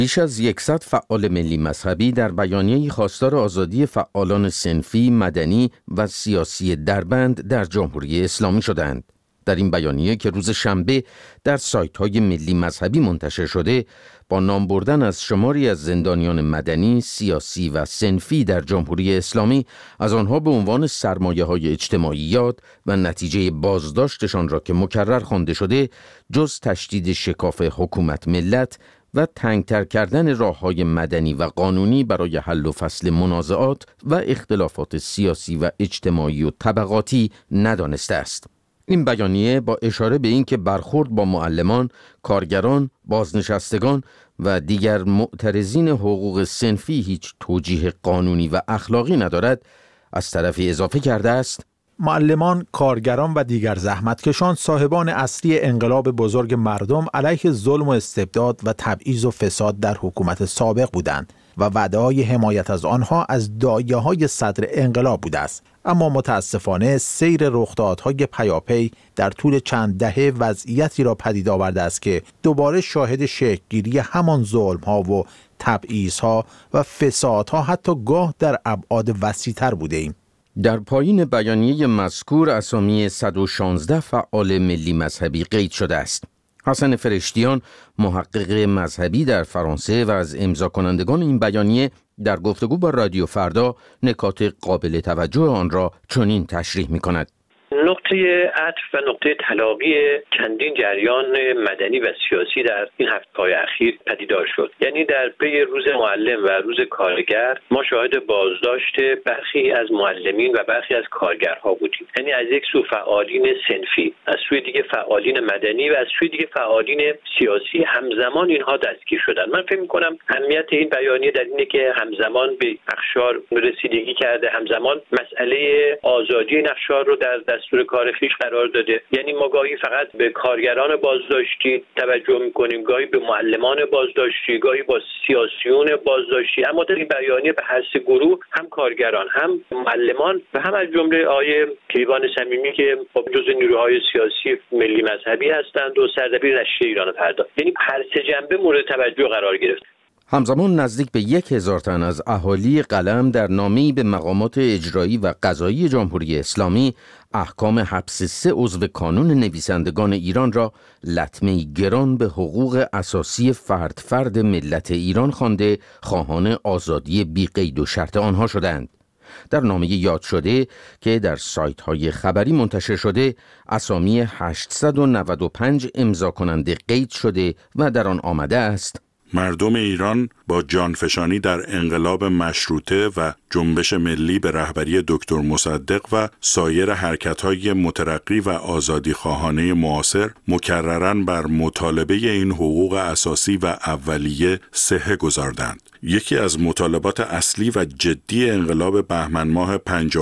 بیش از 100 فعال ملی مذهبی در بیانیه‌ای خواستار آزادی فعالان صنفی، مدنی و سیاسی دربند در جمهوری اسلامی شدند. در این بیانیه که روز شنبه در سایت‌های ملی مذهبی منتشر شده، با نام بردن از شماری از زندانیان مدنی، سیاسی و صنفی در جمهوری اسلامی، از آنها به عنوان سرمایه‌های اجتماعیات و نتیجه بازداشتشان را که مکرر خوانده شده، جز تشدید شکاف حکومت ملت و تنگتر کردن راه‌های مدنی و قانونی برای حل و فصل منازعات و اختلافات سیاسی و اجتماعی و طبقاتی ندانسته است. این بیانیه با اشاره به این که برخورد با معلمان، کارگران، بازنشستگان و دیگر معترضین حقوق صنفی هیچ توجیه قانونی و اخلاقی ندارد، از طرفی اضافه کرده است: معلمان، کارگران و دیگر زحمتکشان صاحبان اصلی انقلاب بزرگ مردم علیه ظلم و استبداد و تبعیض و فساد در حکومت سابق بودند و وعده‌های حمایت از آنها از داعیه‌های صدر انقلاب بوده است. اما متاسفانه سیر رخدادهای پیاپی در طول چند دهه وضعیتی را پدید آورده است که دوباره شاهد شکل‌گیری همان ظلم‌ها و تبعیض‌ها و فسادها حتی گاه در ابعاد وسیع‌تر بوده ایم. در پایین بیانیه مذکور اسامی 116 فعال ملی مذهبی قید شده است. حسن فرشتیان، محقق مذهبی در فرانسه و از امضا کنندگان این بیانیه، در گفتگو با رادیو فردا نکات قابل توجه آن را چنین تشریح می‌کند. نقطه عطف و نقطه تلاقی چندین جریان مدنی و سیاسی در این هفته‌های اخیر پدیدار شد. یعنی در پی روز معلم و روز کارگر ما شاهد بازداشت برخی از معلمین و برخی از کارگرها بودیم. یعنی از یک سو فعالین صنفی، از سوی دیگه فعالین مدنی و از سوی دیگه فعالین سیاسی همزمان اینها دستگیر شدن. من فکر می‌کنم اهمیت این بیانیه در اینه که همزمان به اقشار رسیدگی کرده، همزمان مسئله آزادی این اقشار رو در دستور کار خویش قرار داده. یعنی ما گاهی فقط به کارگران بازداشتی توجه میکنیم، گاهی به معلمان بازداشتی، گاهی با سیاسیون بازداشتی، اما در این بیانیه به هر سه گروه، هم کارگران، هم معلمان و هم از جمله آقای کیوان صمیمی که جزو نیروهای سیاسی ملی مذهبی هستند و سردبیر نشریه ایران فردا، یعنی هر سه جنبه مورد توجه قرار گرفت. همزمان نزدیک به 1000 تن از اهالی قلم در نامه‌ای به مقامات اجرایی و قضایی جمهوری اسلامی احکام حبس 3 عضو کانون نویسندگان ایران را لطمه‌ای گران به حقوق اساسی فرد ملت ایران خوانده، خواهان آزادی بی قید و شرط آنها شدند. در نامه یاد شده که در سایت‌های خبری منتشر شده، اسامی 895 امضا کننده قید شده و در آن آمده است: مردم ایران با جانفشانی در انقلاب مشروطه و جنبش ملی به رهبری دکتر مصدق و سایر حرکت‌های مترقی و آزادیخواهانه معاصر مکرراً بر مطالبه این حقوق اساسی و اولیه صحه گذاردند. یکی از مطالبات اصلی و جدی انقلاب بهمن ماه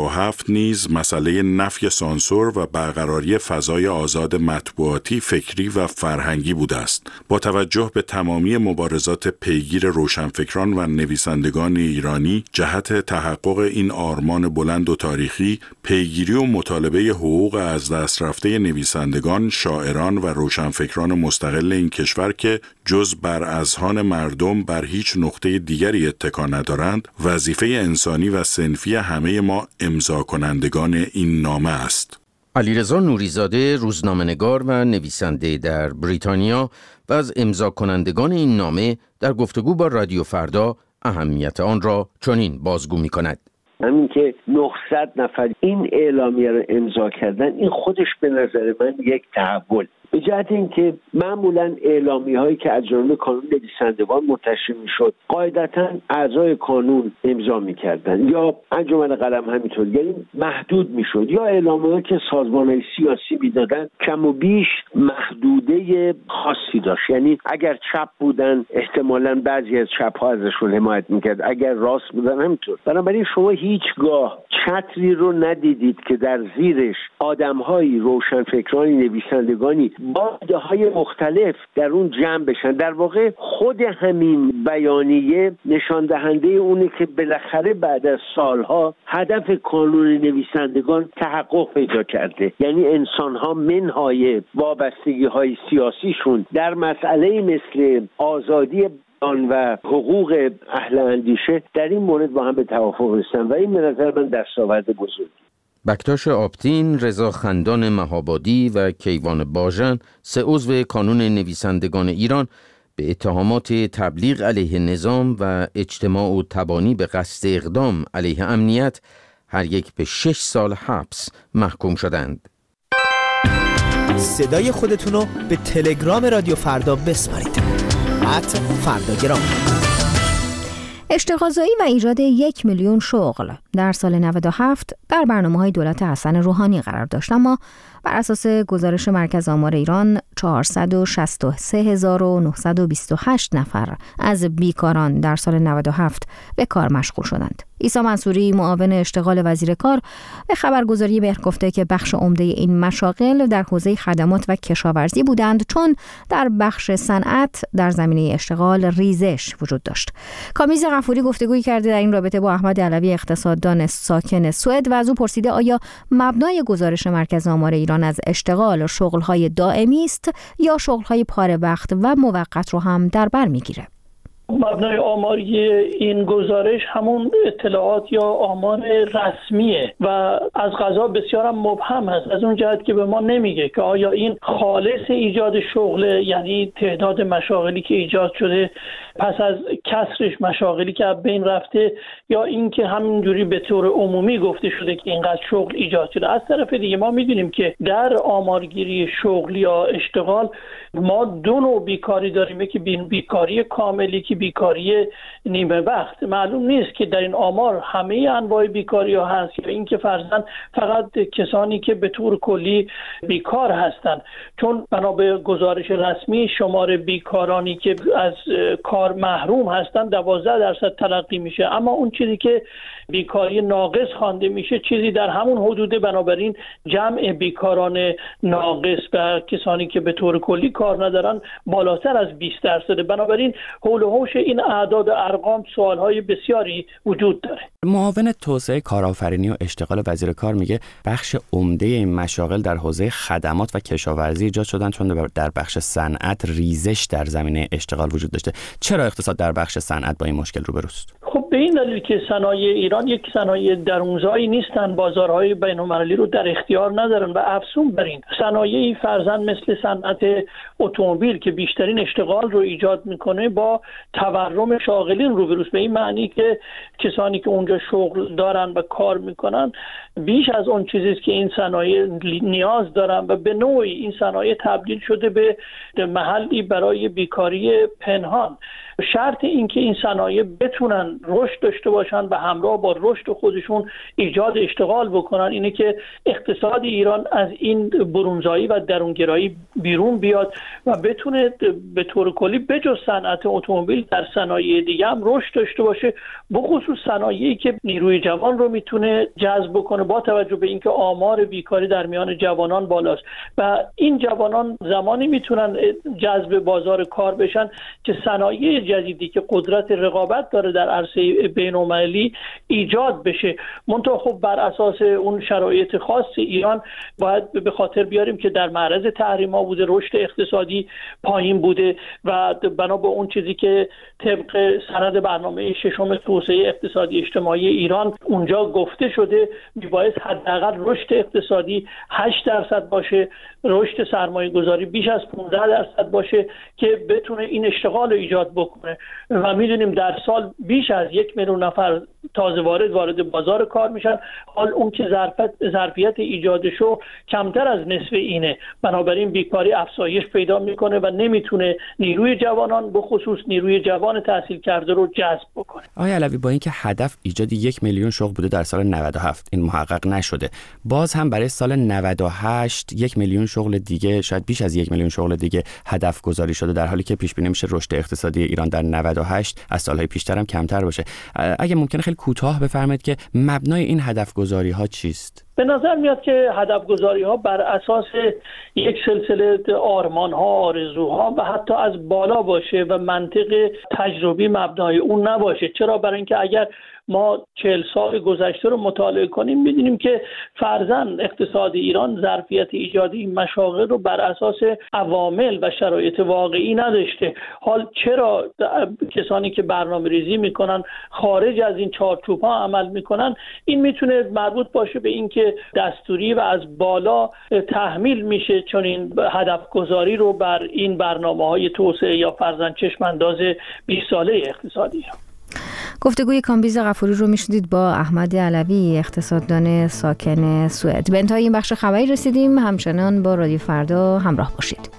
57 نیز مسئله نفی سانسور و برقراری فضای آزاد مطبوعاتی، فکری و فرهنگی بوده است. با توجه به تمامی مبارزات پیگیر روشنفکران و نویسندگان ایرانی جهت تحقق این آرمان بلند و تاریخی، پیگیری و مطالبه حقوق از دست رفته نویسندگان، شاعران و روشنفکران مستقل این کشور که جز بر اذهان مردم بر هیچ نقطه دیگری اتکا ندارند، وظیفه انسانی و صنفی همه ما امضا کنندگان این نامه است. علیرضا نوریزاده، روزنامه‌نگار و نویسنده در بریتانیا و از امضا کنندگان این نامه، در گفتگو با رادیو فردا اهمیت آن را چنین بازگو می‌کند. همین که 900 نفر این اعلامیه رو امضا کردن، این خودش به نظر من یک تحول. به جهت اینکه معمولا اعلامیه‌هایی که از جانب کانون نویسندگان منتشر می‌شد قاعدتاً اعضای کانون امضا می‌کردن یا انجمن قلم همینطور، یعنی محدود می‌شد، یا اعلامیه‌ای که سازمان‌های سیاسی می‌دادن کم و بیش محدوده خاصی داشت. یعنی اگر چپ بودن احتمالاً بعضی از چپ‌ها ازشون حمایت می‌کرد، اگر راست بودن همینطور. بنابراین شما هیچگاه چتری رو ندیدید که در زیرش آدم‌هایی، روشنفکرانی، نویسندگانی با ایده‌های مختلف در اون جمع بشن. در واقع خود همین بیانیه نشان دهنده اونه که بالاخره بعد از سالها هدف کانون نویسندگان تحقق پیدا کرده. یعنی انسان‌ها منهای وابستگی‌های سیاسیشون در مسئله مثل آزادی و حقوق اهل اندیشه در این مورد با هم به توافق رسیدن و این به نظر من دستاورد بزرگی. بکتاش آپتین، رضا خندان مهابادی و کیوان باژن، 3 عضو کانون نویسندگان ایران، به اتهامات تبلیغ علیه نظام و اجتماع و تبانی به قصد اقدام علیه امنیت هر یک به 6 سال حبس محکوم شدند. صدای خودتونو به تلگرام رادیو فردا بسپارید. @فرداگرام. اشتغالزایی و ایجاد 1 میلیون شغل در سال 97 در برنامه‌های دولت حسن روحانی قرار داشت، اما بر اساس گزارش مرکز آمار ایران 463,928 نفر از بیکاران در سال 97 به کار مشغول شدند. عیسی منصوری، معاون اشتغال وزیر کار، به خبرگزاری مهر گفته که بخش عمده این مشاغل در حوزه خدمات و کشاورزی بودند، چون در بخش صنعت در زمینه اشتغال ریزش وجود داشت. کامیز غفوری گفتگویی کرده در این رابطه با احمد علوی، اقتصاددان ساکن سوئد، و از او پرسیده آیا مبنای گزارش مرکز آمار ایران از اشتغال شغل‌های دائمی است یا شغل‌های پاره وقت و موقت رو هم در بر می‌گیره؟ مبنای آماری این گزارش همون اطلاعات یا آمار رسمیه و از قضا بسیار هم مبهم است، از اون جهت که به ما نمیگه که آیا این خالص ایجاد شغل، یعنی تعداد مشاغلی که ایجاد شده پس از کسرش مشاغلی که از بین رفته، یا اینکه همینجوری به طور عمومی گفته شده که اینقدر شغل ایجاد شده. از طرف دیگه ما میدونیم که در آمارگیری شغل یا اشتغال ما 2 نوع بیکاری داریم، که بیکاری کاملی که بیکاری نیمه وقت. معلوم نیست که در این آمار همه انواع بیکاری ها هست یا اینکه فرضاً فقط کسانی که به طور کلی بیکار هستند، چون بنا به گزارش رسمی شمار بیکارانی که از کار محروم هستند 12% تلقی میشه، اما اون چیزی که بیکاری ناقص خوانده میشه چیزی در همون حدود. بنابراین جمع بیکاران ناقص و کسانی که به طور کلی کار ندارن بالاتر از 20%. بنابراین حول و حوش این اعداد و ارقام سوالهای بسیاری وجود داره. معاون توسعه کارآفرینی و اشتغال وزیر کار میگه بخش عمده این مشاغل در حوزه خدمات و کشاورزی ایجاد شدن، چون در بخش صنعت ریزش در زمینه اشتغال وجود داشته. چرا اقتصاد در بخش صنعت با این مشکل روبروست؟ خب به این دلیل که صنایع ایران یک صنایع درونزایی نیستن، بازارهای بین‌المللی رو در اختیار ندارن و افزون بر این صنایعی فرضاً مثل صنعت اتومبیل که بیشترین اشتغال رو ایجاد میکنه با تورم شاغلین روبروست. به این معنی که کسانی که اونجا شغل دارن و کار میکنن بیش از اون چیزی است که این صنایع نیاز دارن و به نوعی این صنایع تبدیل شده به محلی برای بیکاری پنهان. شرط این که این صنایع بتونن رشد داشته باشن و همراه با رشد خودشون ایجاد اشتغال بکنن اینه که اقتصاد ایران از این برونزایی و درونگرایی بیرون بیاد و بتونه به طور کلی بجز صنعت اتومبیل در صنایع دیگه هم رشد داشته باشه، بخصوص صنایعی که نیروی جوان رو میتونه جذب بکنه، با توجه به اینکه آمار بیکاری در میان جوانان بالاست و این جوانان زمانی میتونن جذب بازار کار بشن که صنایع جدیدی که قدرت رقابت داره در عرصه بین‌المللی ایجاد بشه. منتها خب بر اساس اون شرایط خاص ایران باید به خاطر بیاریم که در معرض تحریم‌ها بوده، رشد اقتصادی پایین بوده و بنا به اون چیزی که طبق سند برنامه 6 توسعه اقتصادی اجتماعی ایران اونجا گفته شده میبایست حداقل رشد اقتصادی 8% باشه، رشد سرمایه گذاری بیش از 15% باشه که بتونه این اشتغال رو ایجاد بکنه و میدونیم در سال بیش از 1 میلیون نفر تازه وارد بازار کار میشن. حال اون که ظرفیت ایجادشو کمتر از نصف اینه، بنابراین بیکاری افزایش پیدا میکنه و نمیتونه نیروی جوانان به خصوص نیروی جوان تحصیل کرده رو جذب بکنه. آقای علوی، با اینکه هدف ایجاد 1 میلیون شغل بوده در سال 97 این محقق نشده، باز هم برای سال 98 1 میلیون شغل دیگه، شاید بیش از 1 میلیون شغل دیگه هدف گذاری شده، در حالی که پیش بینی میشه رشد اقتصادی ایران در 98 از سالهای پیشتر هم کمتر باشه. اگه ممکنه خیلی کوتاه بفرمایید که مبنای این هدف گذاری ها چیست؟ به نظر میاد که هدف گذاری ها بر اساس یک سلسله آرمان ها، آرزوها و حتی از بالا باشه و منطق تجربی مبنای اون نباشه. چرا؟ برای اینکه اگر ما 40 سال گذشته رو مطالعه کنیم می‌بینیم که فرضاً اقتصاد ایران ظرفیت ایجادی این مشاغل رو بر اساس عوامل و شرایط واقعی نداشته. حال چرا کسانی که برنامه‌ریزی میکنن خارج از این چارچوب‌ها عمل میکنن؟ این میتونه مربوط باشه به اینکه دستوری و از بالا تحمیل میشه چون این هدف گذاری رو بر این برنامه‌های توسعه یا فرضاً چشم‌انداز 20 ساله اقتصادی. گفتگوی کامبیز غفوری رو میشنید با احمد علوی، اقتصاددان ساکن سوئد. به انتهای این بخش خبری رسیدیم. همچنان با رادیو فردا همراه باشید.